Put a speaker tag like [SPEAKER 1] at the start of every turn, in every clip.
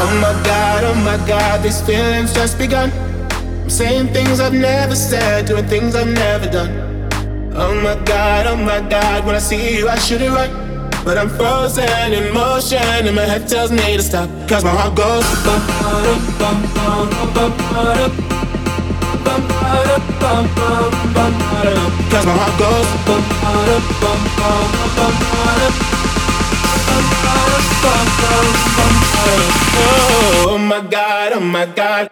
[SPEAKER 1] Oh my God, these feelings just begun. I'm saying things I've never said, doing things I've never done. Oh my God, when I see you I should it right, but I'm frozen in motion and my head tells me to stop. Cause my heart goes bum, bum, bum, bum, bum, bum, bum, bum, bum, bum, cause my heart goes bum, bum, bum, bum, bum, oh my God, oh my God.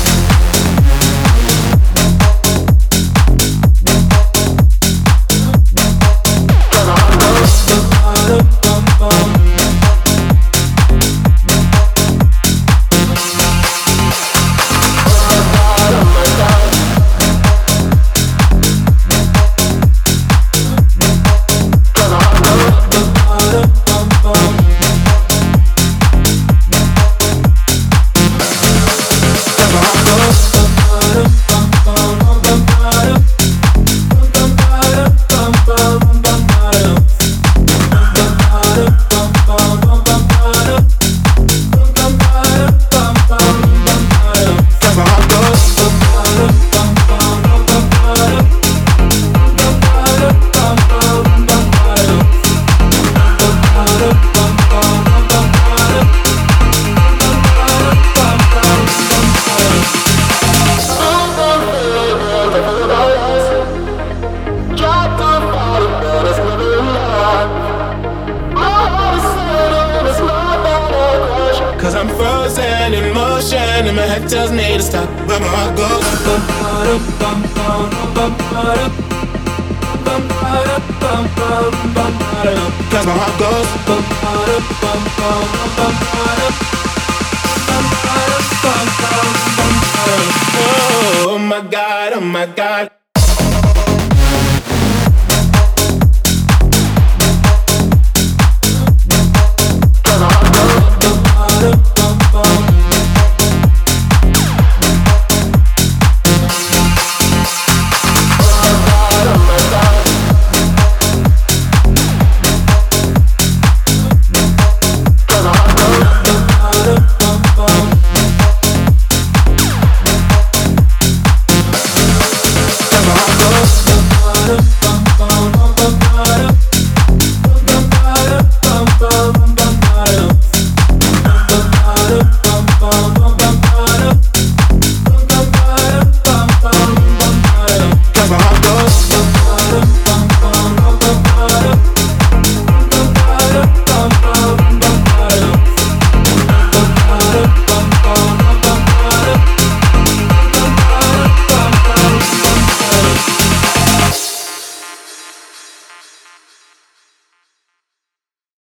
[SPEAKER 1] Cause I'm frozen in motion and my head tells me to stop, but my heart goes bum, bum, bum, bum, bum, bum, bum, cause my heart goes bum, bum, bum, bum, oh my God, oh my God.